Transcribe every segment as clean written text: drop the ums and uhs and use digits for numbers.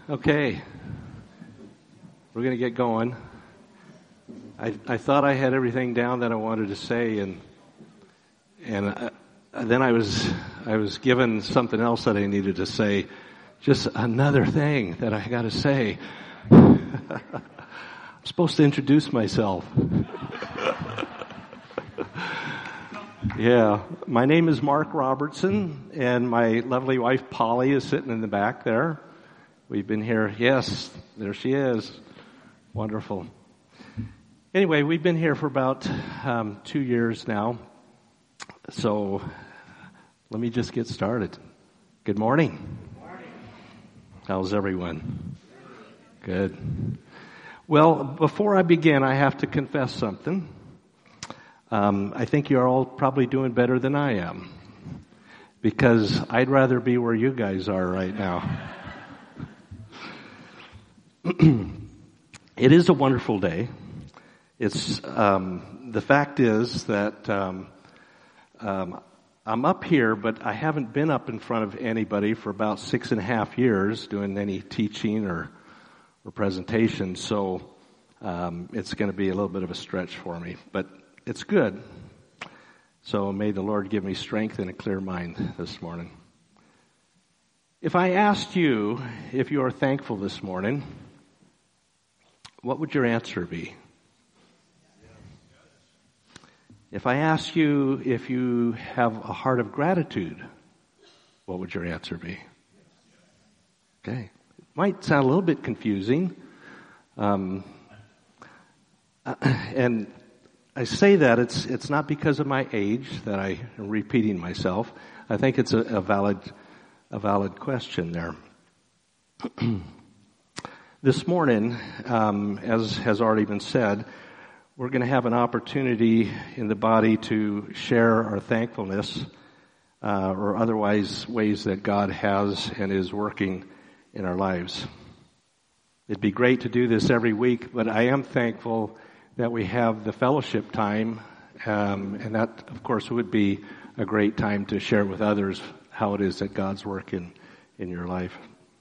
Okay, we're going to get going. I thought I had everything down that I wanted to say, and then I was given something else that I needed to say. Just another thing that I got to say. I'm supposed to introduce myself. Yeah, my name is Mark Robertson, and my lovely wife Polly is sitting in the back there. We've been here. Yes, there she is. Wonderful. Anyway, we've been here for about 2 years now. So let me just get started. Good morning. Good morning. How's everyone? Good. Well, before I begin, I have to confess something. I think you're all probably doing better than I am, because I'd rather be where you guys are right now. It is a wonderful day. It's the fact is that I'm up here, but I haven't been up in front of anybody for about 6.5 years doing any teaching or presentation. So it's going to be a little bit of a stretch for me, but it's good. So may the Lord give me strength and a clear mind this morning. If I asked you if you are thankful this morning, what would your answer be? If I asked you if you have a heart of gratitude, what would your answer be? Okay. It might sound a little bit confusing. And I say that it's not because of my age that I am repeating myself. I think it's a valid question there. This morning, as has already been said, we're going to have an opportunity in the body to share our thankfulness, or otherwise ways that God has and is working in our lives. It'd be great to do this every week, but I am thankful that we have the fellowship time, and that, of course, would be a great time to share with others how it is that God's working in your life.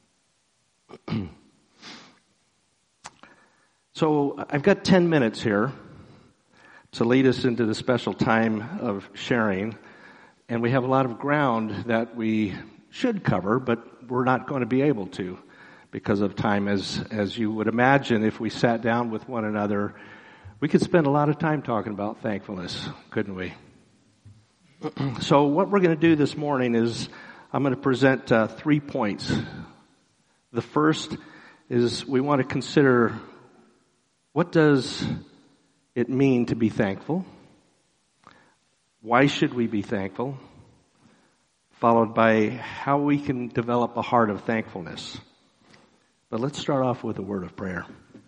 So I've got 10 minutes here to lead us into the special time of sharing, and we have a lot of ground that we should cover, but we're not going to be able to because of time. As you would imagine, if we sat down with one another, we could spend a lot of time talking about thankfulness, couldn't we? So what we're going to do this morning is I'm going to present 3 points. The first is we want to consider, what does it mean to be thankful? Why should we be thankful? Followed by how we can develop a heart of thankfulness. But let's start off with a word of prayer.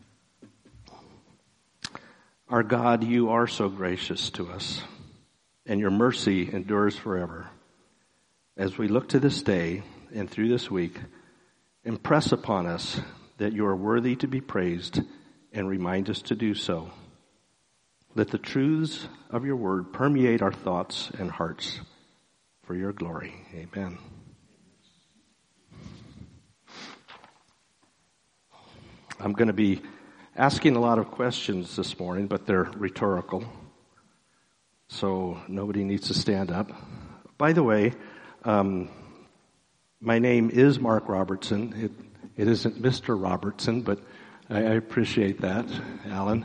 Our God, you are so gracious to us, and your mercy endures forever. As we look to this day and through this week, impress upon us that you are worthy to be praised, and remind us to do so. Let the truths of your word permeate our thoughts and hearts for your glory. Amen. I'm going to be asking a lot of questions this morning, but they're rhetorical, so nobody needs to stand up. By the way, my name is Mark Robertson. It isn't Mr. Robertson, but I appreciate that, Alan.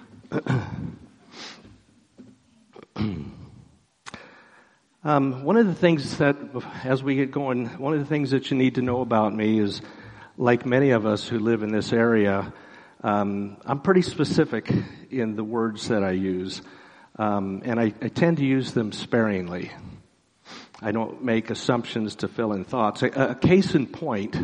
One of the things that, as we get going, one of the things that you need to know about me is, like many of us who live in this area, I'm pretty specific in the words that I use, and I tend to use them sparingly. I don't make assumptions to fill in thoughts. A case in point,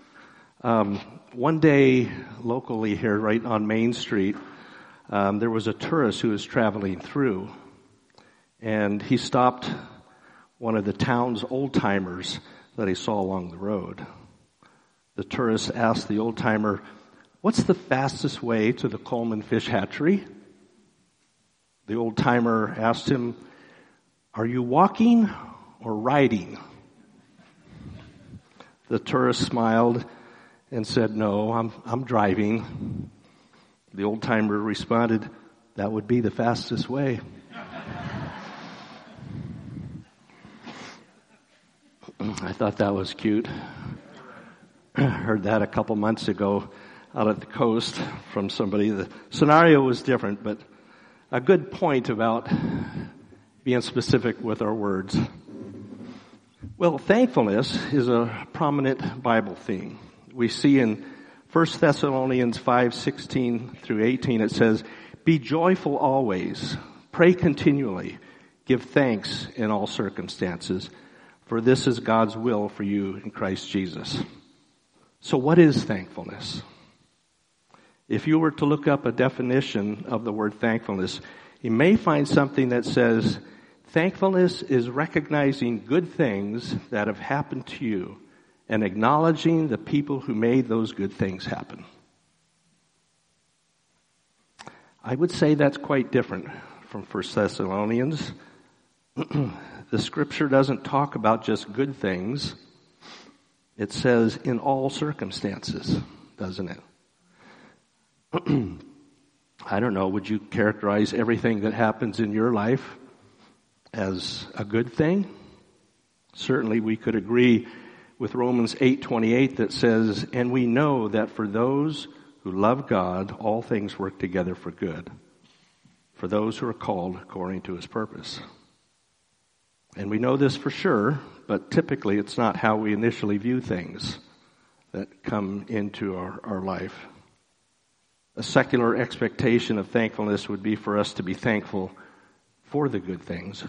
one day locally here, right on Main Street, there was a tourist who was traveling through, and he stopped one of the town's old-timers that he saw along the road. The tourist asked the old-timer, "What's the fastest way to the Coleman Fish Hatchery?" The old-timer asked him, "Are you walking or riding?" The tourist smiled and said, "No, I'm driving," the old-timer responded, "That would be the fastest way." I thought that was cute. I heard that a couple months ago out at the coast from somebody. The scenario was different, but a good point about being specific with our words. Well, thankfulness is a prominent Bible theme. We see in 1 Thessalonians 5:16 through 18, it says, "Be joyful always, pray continually, give thanks in all circumstances, for this is God's will for you in Christ Jesus." So what is thankfulness? If you were to look up a definition of the word thankfulness, you may find something that says, thankfulness is recognizing good things that have happened to you and acknowledging the people who made those good things happen. I would say that's quite different from 1 Thessalonians. The scripture doesn't talk about just good things. It says in all circumstances, doesn't it? I don't know, would you characterize everything that happens in your life as a good thing? Certainly we could agree with Romans 8:28 that says, "And we know that for those who love God, all things work together for good, for those who are called according to his purpose." And we know this for sure, but typically it's not how we initially view things that come into our life. A secular expectation of thankfulness would be for us to be thankful for the good things.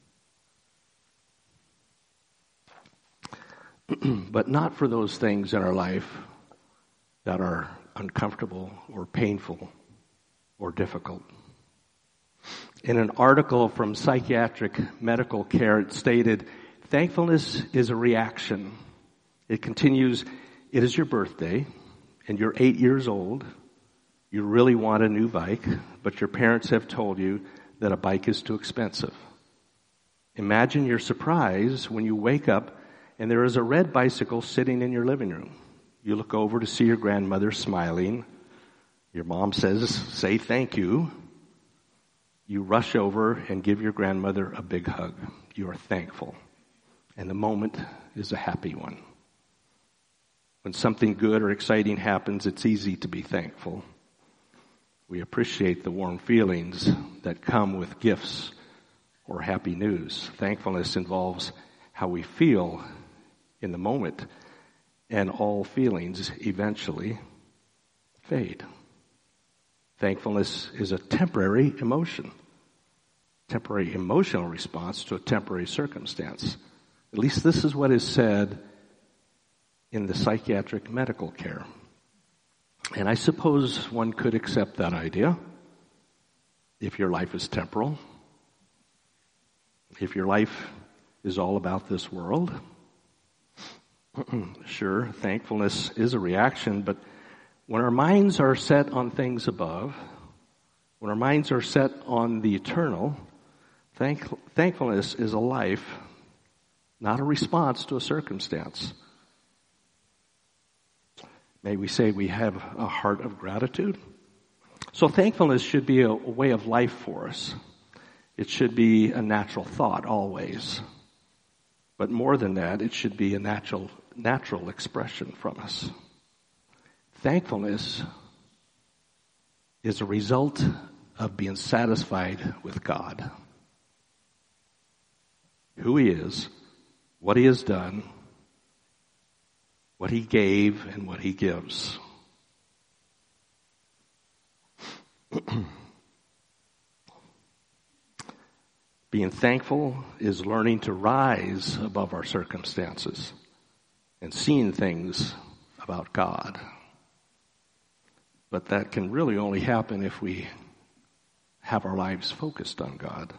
But not for those things in our life that are uncomfortable or painful or difficult. In an article from Psychiatric Medical Care, it stated, "Thankfulness is a reaction." It continues, "It is your birthday and you're 8 years old. You really want a new bike, but your parents have told you that a bike is too expensive. Imagine your surprise when you wake up and there is a red bicycle sitting in your living room. You look over to see your grandmother smiling. Your mom says, 'Say thank you.' You rush over and give your grandmother a big hug. You are thankful. And the moment is a happy one. When something good or exciting happens, it's easy to be thankful. We appreciate the warm feelings that come with gifts or happy news. Thankfulness involves how we feel in the moment, and all feelings eventually fade. Thankfulness is a temporary emotion, temporary emotional response to a temporary circumstance. At least this is what is said in the psychiatric medical care. And I suppose one could accept that idea if your life is temporal, if your life is all about this world. Sure, thankfulness is a reaction, but when our minds are set on things above, when our minds are set on the eternal, thankfulness is a life, not a response to a circumstance. May we say we have a heart of gratitude? So thankfulness should be a way of life for us. It should be a natural thought always. But more than that, it should be a natural expression from us. Thankfulness is a result of being satisfied with God. Who He is, what He has done, what He gave, and what He gives. Being thankful is learning to rise above our circumstances and seeing things about God. But that can really only happen if we have our lives focused on God.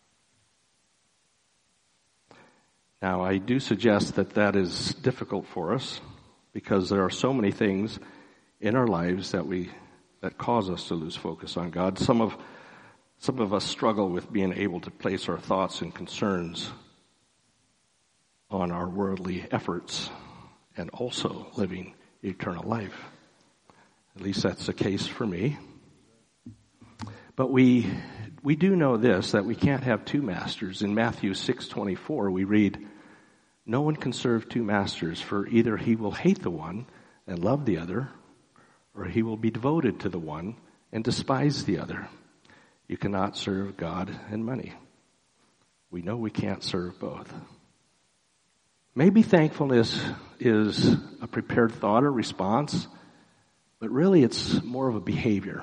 Now, I do suggest that is difficult for us because there are so many things in our lives that cause us to lose focus on God. Some of us struggle with being able to place our thoughts and concerns on our worldly efforts and also living eternal life. At least that's the case for me. But we do know this, that we can't have two masters. In Matthew 6:24, we read, "No one can serve two masters, for either he will hate the one and love the other, or he will be devoted to the one and despise the other. You cannot serve God and money." We know we can't serve both. Maybe thankfulness is a prepared thought or response, but really it's more of a behavior.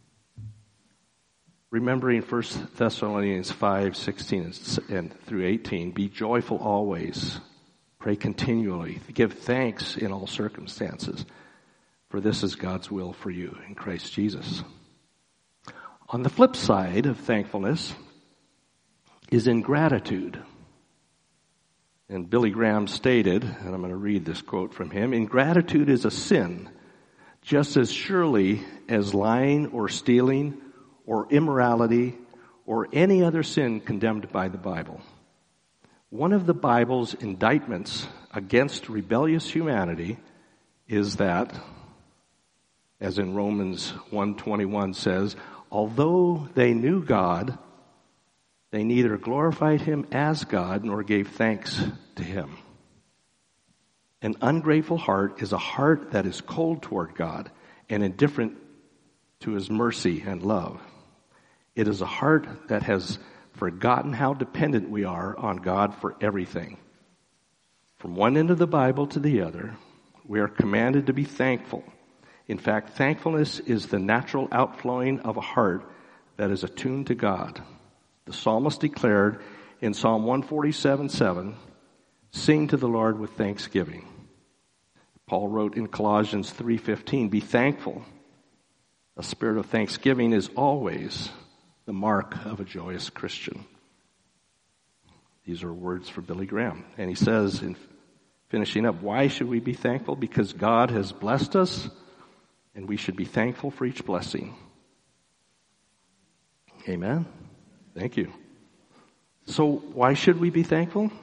Remembering 1 Thessalonians 5:16 and through 18, "Be joyful always, pray continually, give thanks in all circumstances, for this is God's will for you in Christ Jesus." On the flip side of thankfulness is ingratitude. And Billy Graham stated, and I'm going to read this quote from him, "Ingratitude is a sin, just as surely as lying or stealing or immorality or any other sin condemned by the Bible. One of the Bible's indictments against rebellious humanity is that, as in Romans 1:21 says, although they knew God, they neither glorified him as God nor gave thanks to him. An ungrateful heart is a heart that is cold toward God and indifferent to his mercy and love. It is a heart that has forgotten how dependent we are on God for everything. From one end of the Bible to the other, we are commanded to be thankful. In fact, thankfulness is the natural outflowing of a heart that is attuned to God. The psalmist declared in Psalm 147:7, "Sing to the Lord with thanksgiving." Paul wrote in Colossians 3:15, "Be thankful." A spirit of thanksgiving is always the mark of a joyous Christian. These are words for Billy Graham. And he says, in finishing up, why should we be thankful? Because God has blessed us, and we should be thankful for each blessing. Amen? Thank you. So why should we be thankful?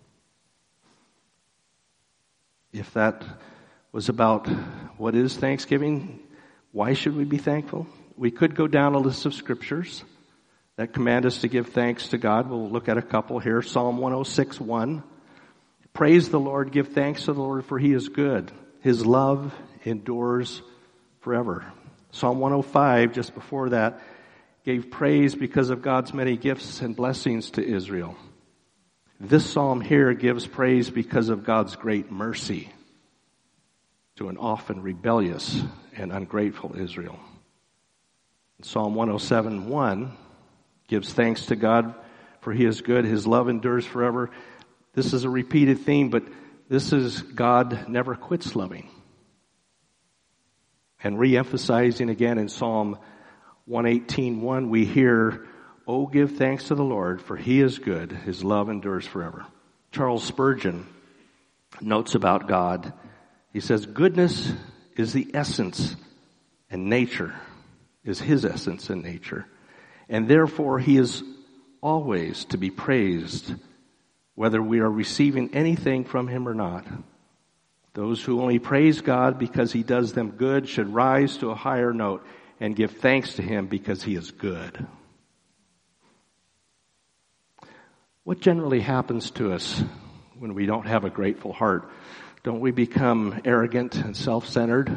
If that was about what is Thanksgiving, why should we be thankful? We could go down a list of scriptures that command us to give thanks to God. We'll look at a couple here. Psalm 106:1. Praise the Lord, give thanks to the Lord, for he is good. His love endures forever. Psalm 105, just before that, gave praise because of God's many gifts and blessings to Israel. This psalm here gives praise because of God's great mercy to an often rebellious and ungrateful Israel. Psalm 107:1 gives thanks to God, for he is good, his love endures forever. This is a repeated theme, but this is God never quits loving. And re-emphasizing again in Psalm 118:1, we hear, "Oh, give thanks to the Lord, for he is good, his love endures forever." Charles Spurgeon notes about God. He says, "Goodness is the essence, and nature is his essence and nature. And therefore he is always to be praised, whether we are receiving anything from him or not. Those who only praise God because he does them good should rise to a higher note and give thanks to him because he is good." What generally happens to us when we don't have a grateful heart? Don't we become arrogant and self-centered?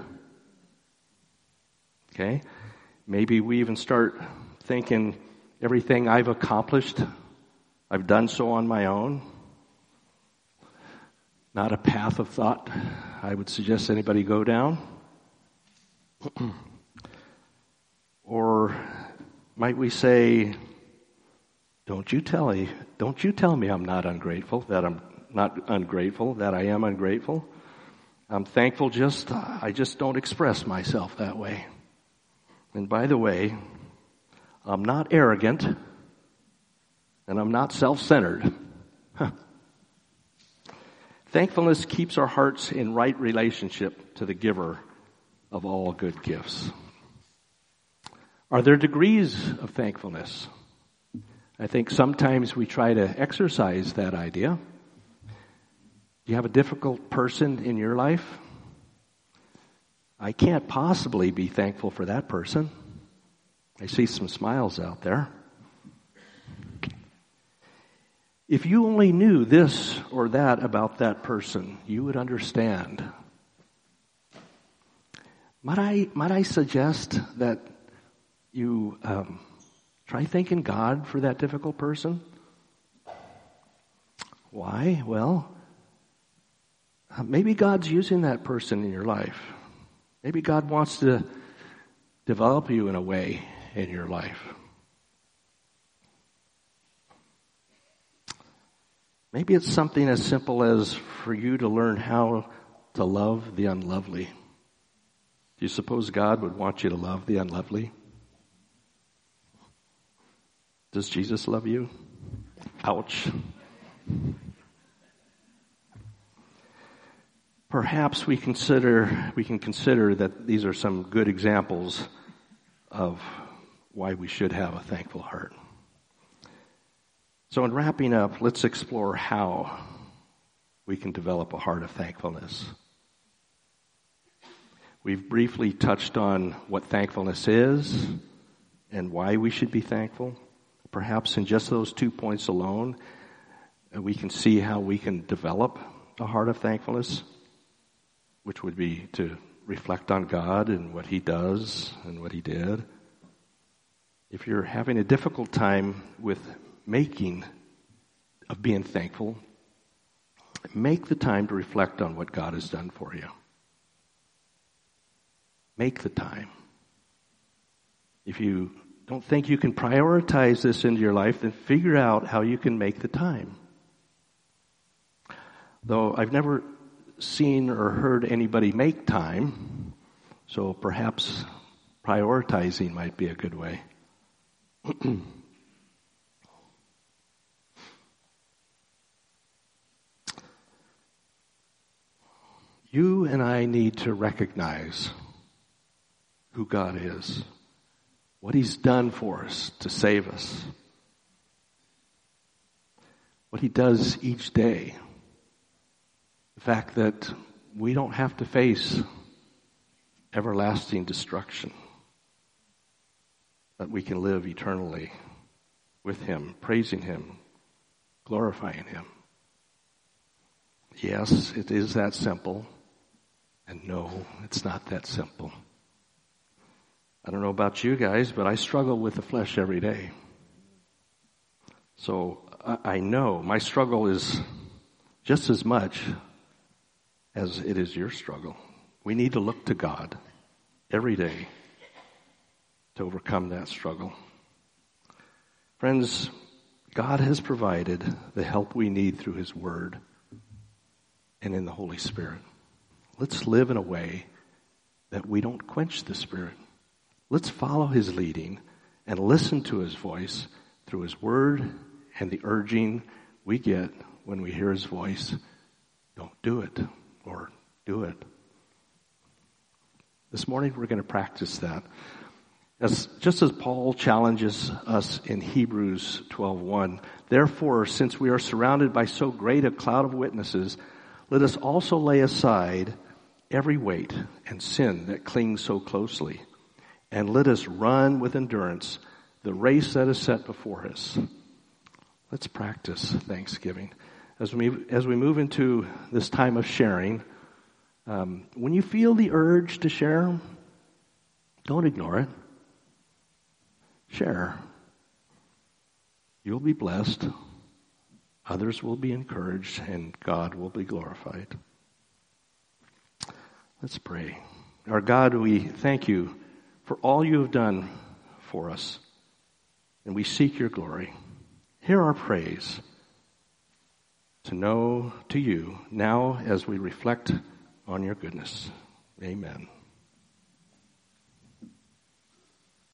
Okay? Maybe we even start thinking everything I've accomplished, I've done so on my own. Not a path of thought I would suggest anybody go down. Or might we say, don't you tell me I'm not ungrateful, that I'm not ungrateful, that I am ungrateful. I'm thankful, I just don't express myself that way. And by the way, I'm not arrogant, and I'm not self-centered. Thankfulness keeps our hearts in right relationship to the giver of all good gifts. Are there degrees of thankfulness? I think sometimes we try to exercise that idea. Do you have a difficult person in your life? I can't possibly be thankful for that person. I see some smiles out there. If you only knew this or that about that person, you would understand. Might I suggest that you try thanking God for that difficult person? Why? Well, maybe God's using that person in your life. Maybe God wants to develop you in a way in your life. Maybe it's something as simple as for you to learn how to love the unlovely. Do you suppose God would want you to love the unlovely? Does Jesus love you? Ouch. Perhaps we can consider that these are some good examples of why we should have a thankful heart. So in wrapping up, let's explore how we can develop a heart of thankfulness. We've briefly touched on what thankfulness is and why we should be thankful. Perhaps in just those 2 points alone, we can see how we can develop a heart of thankfulness, which would be to reflect on God and what He does and what He did. If you're having a difficult time with being thankful, make the time to reflect on what God has done for you. Make the time. If you don't think you can prioritize this into your life, then figure out how you can make the time. Though I've never seen or heard anybody make time, so perhaps prioritizing might be a good way. You and I need to recognize who God is, what He's done for us to save us, what He does each day. The fact that we don't have to face everlasting destruction, that we can live eternally with Him, praising Him, glorifying Him. Yes, it is that simple. And no, it's not that simple. I don't know about you guys, but I struggle with the flesh every day. So I know my struggle is just as much as it is your struggle. We need to look to God every day to overcome that struggle. Friends, God has provided the help we need through His Word and in the Holy Spirit. Let's live in a way that we don't quench the Spirit. Let's follow His leading and listen to His voice through His Word and the urging we get when we hear His voice. Don't do it, or do it. This morning we're going to practice that. Just as Paul challenges us in Hebrews 12:1, therefore, since we are surrounded by so great a cloud of witnesses, let us also lay aside every weight and sin that clings so closely, and let us run with endurance the race that is set before us. Let's practice Thanksgiving. As we move into this time of sharing, when you feel the urge to share, don't ignore it. Share. You'll be blessed. Others will be encouraged, and God will be glorified. Let's pray. Our God, we thank You for all You have done for us, and we seek Your glory. Hear our praise to know to You now as we reflect on Your goodness. Amen.